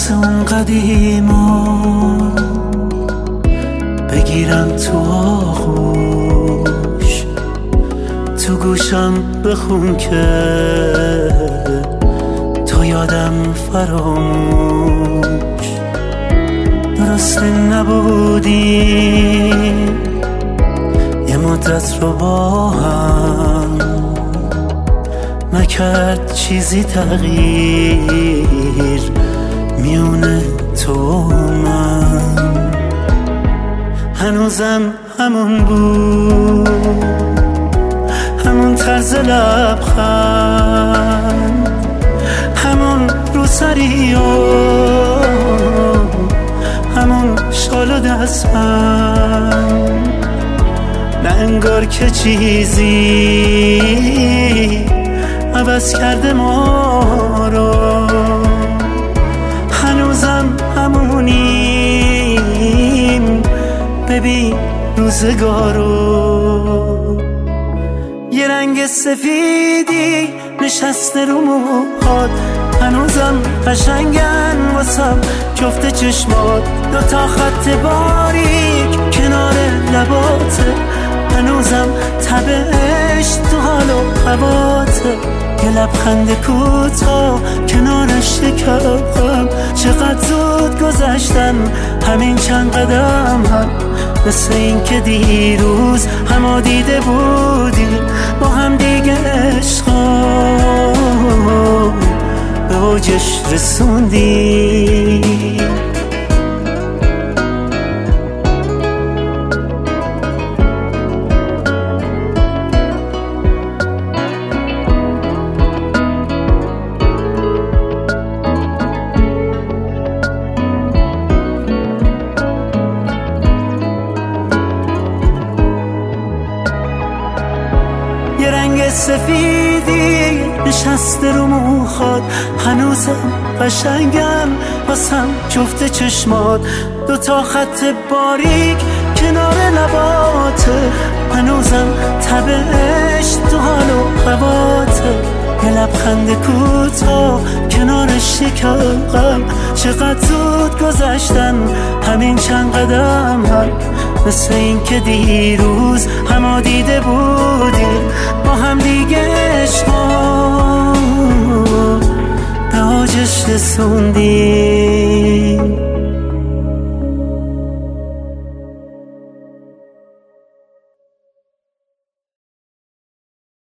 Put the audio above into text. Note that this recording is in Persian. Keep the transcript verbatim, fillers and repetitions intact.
مثل اون قدیما بگیرم تو آغوش، تو گوشم بخون که تو یادم فراموش. درسته نبودیم یه مدت رو با هم، نکرد چیزی تغییر میونه تو من. هنوزم همون بود، همون طرز لبخند، همون روسری و همون شال و دستم. نه انگار که چیزی عوض کرده ما رو، هنوزم همونیم. ببین روزگارو، یه رنگ سفیدی نشسته رو موهات، هنوزم قشنگن واسم جفت چشمات. دوتا خط باریک کنار لباته، هنوزم تبش تو حال و هواته. یه لبخند کوتاه کنارش شکم، چقدر زود گذشتن همین چند قدم هم. مثل این که دیروز همو دیده بودیم با هم دیگه عشقا به اوجش رسوندیم. یه رنگ سفیدی نشسته رو موهات، هنوزم قشنگم واسم جفت چشمات. دوتا خط باریک کنار لباته، هنوزم تبش تو حال و هواته. یه لبخند کوتاه کنارش شکم، چقدر زود گذشتن همین چند قدم هم. مثل این که دیروز همو دیده بودیم با هم دیگه عشقا به اوجش رسوندیم.